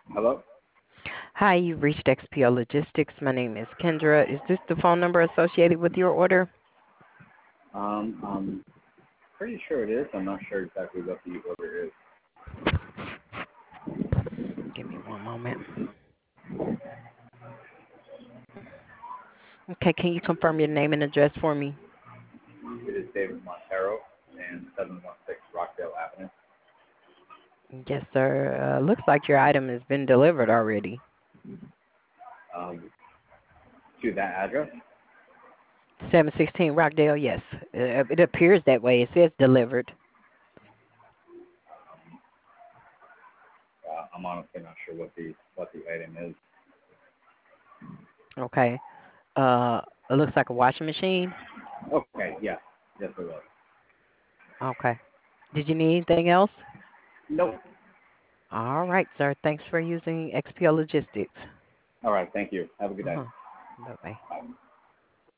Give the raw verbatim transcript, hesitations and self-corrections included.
Hello? Hi, you've reached X P O Logistics. My name is Kendra. Is this the phone number associated with your order? Um, I'm pretty sure it is. I'm not sure exactly what the order is. Give me one moment. Okay, can you confirm your name and address for me? It is David Montero and seven one six Rockdale Avenue. Yes, sir. Uh, looks like your item has been delivered already. Um, to that address? seven sixteen Rockdale, yes. Uh, it appears that way. It says delivered. Uh, I'm honestly not sure what the what the item is. Okay. Uh, it looks like a washing machine. Okay, yes. Yes, it was. Okay. Did you need anything else? Nope. All right, sir. Thanks for using X P O Logistics. All right, thank you. Have a good day. Uh-huh. Bye-bye.